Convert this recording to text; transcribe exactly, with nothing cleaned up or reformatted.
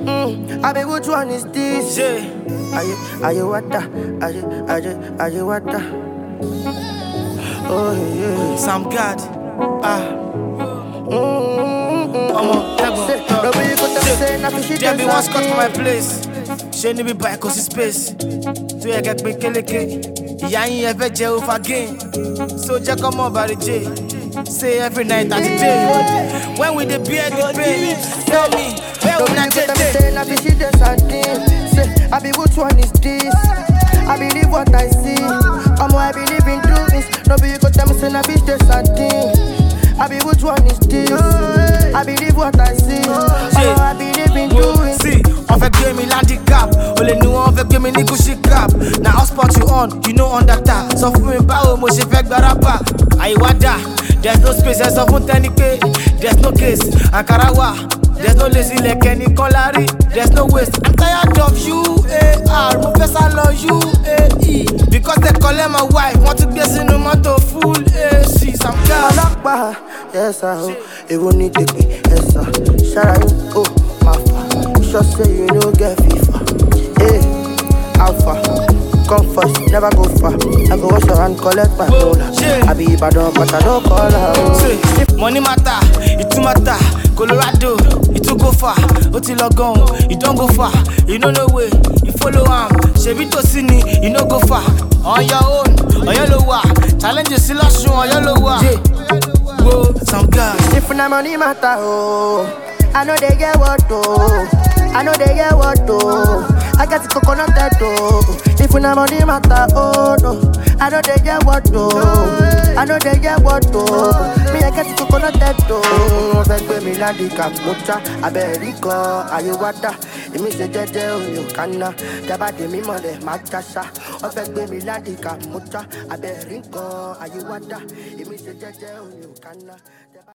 Mm, I mean, which one is this? Yeah. Are you, are you what the? Are you, are you, are you what the? Oh yeah. Sam God. Ah. Mm-hmm. I'm on Say, nobody could tell me say nothing. She There does be one Scott for my nothing. place. She need me buy cause it's space. So you get me keleke. Yeah, you ever jail for again. So just come on by the J. Say every night at the day. When we the beer the pain. Tell me, where we not Nobody could tell me take say nothing. She does nothing. Say, I be which one is this? I believe what I see. I'm I believe in doings. Nobody could tell me say nothing. She does nothing. I be which one is this? I believe what I see. Oh, I believe in doing. See, on fait game me handicap. Only nous on fait game me ni coucher cap. Now I'll spot you on, you know on that tap. So for me bao mo she fait garapa. Ayi wada, there's no space, there's no fontanike. There's no case, Ankarawa. There's no lazy like any colari. There's no waste. I'm tired of you, eh? Ah, Professor love you, eh? E. Because they call her my wife. Want to get in the mouth full, eh? See some girl. Alakba, yes sir. It won't need to be, yes sir. Shout out, oh, my fa. Sure say you know get FIFA. Hey, Alpha, come first, never go far. I go wash your hand, collect my dollar. I be bad but I don't call her. Say, money matter, it too matter. Colorado, it too go far. Otilogon, you don't go far. You don't know way, you follow him. Shevito Sini, you no go far. On your own, on your lower. Challenge you still show on your lower. Whoa, some guys. If na money matter, oh, I know they get what oh. I know they get what oh. I got the coconut that oh. If na money matter, oh no. I know they get what oh. I know they get what oh. Me I got the coconut that oh. Fẹ́ gbé mi láti kàmúta, Abẹ́ríkọ ayéwádà. Èmi ṣe jẹ́jẹ́ òyìn kaná, jábàdé mi mọ̀lẹ́ má jásá. Wọ́n fẹ́ gbé mi láti kàmúta, Abẹ́ríkọ ayéwádà. Èmi ṣe jẹ́jẹ́ òyìn kaná.